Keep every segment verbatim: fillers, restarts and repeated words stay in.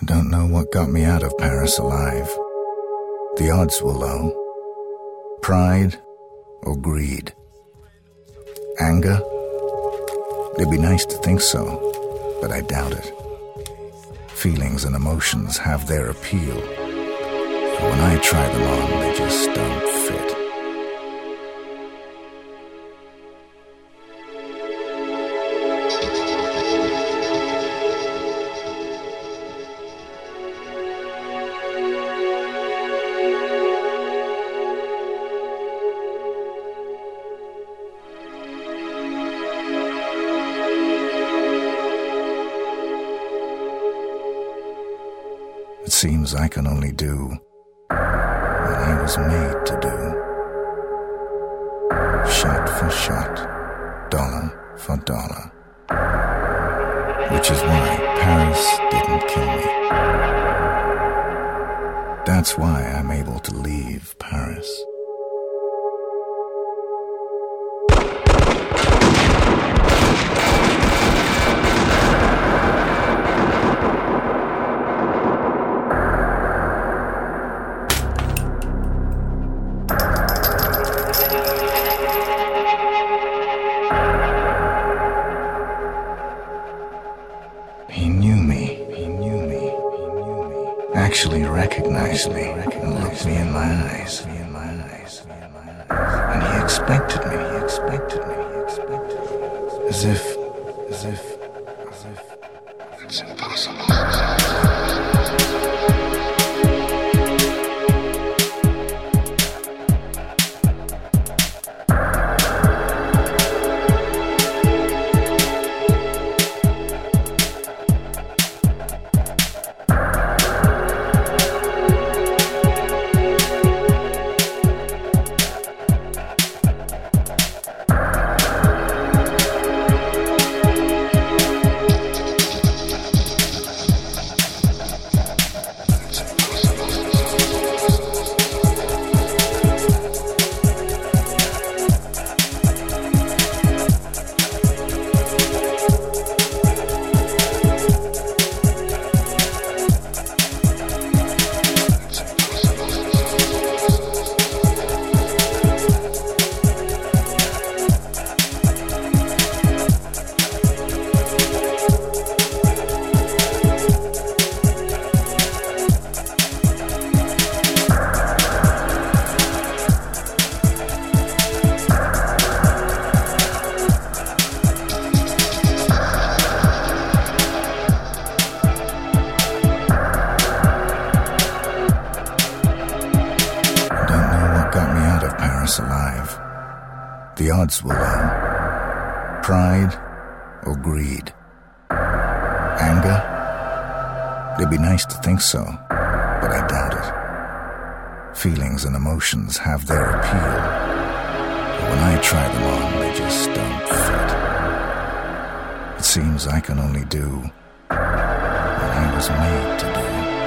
Don't know what got me out of Paris alive. The odds were low. Pride or greed? Anger? It'd be nice to think so, but I doubt it. Feelings and emotions have their appeal, but when I try them on, they just don't fit. It seems I can only do what I was made to do. Shot for shot, dollar for dollar. Which is why Paris didn't kill me. That's why I'm able to leave Paris. He knew me. He knew me. He knew me. Actually recognized me and looked me in my eyes. And he expected me. He expected me. He expected me. As if, as if, as if. It's impossible. Alive. The odds were low. Pride or greed? Anger? It'd be nice to think so, but I doubt it. Feelings and emotions have their appeal, but when I try them on, they just don't fit. It seems I can only do what I was made to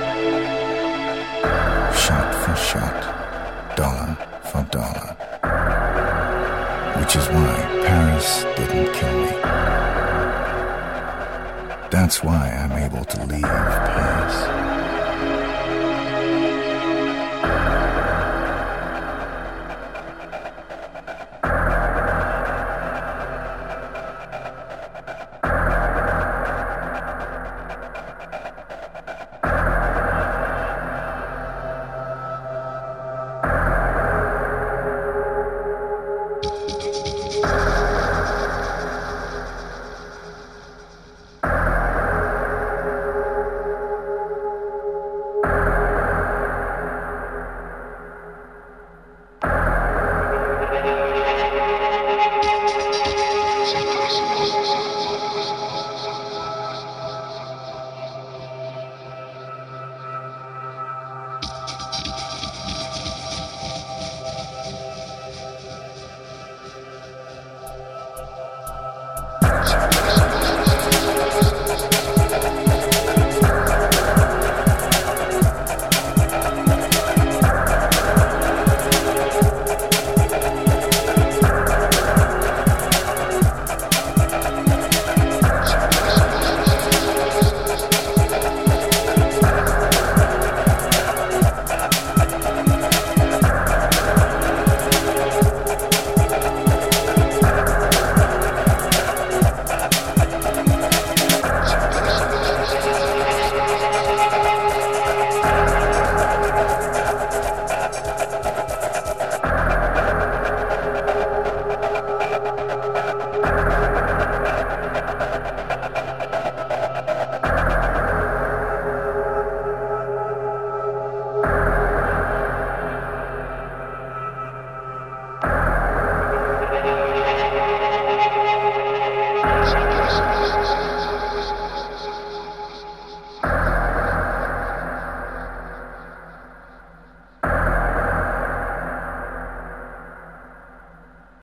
do. Shot for shot, dollar for dollar. Which is why Paris didn't kill me. That's why I'm able to leave Paris.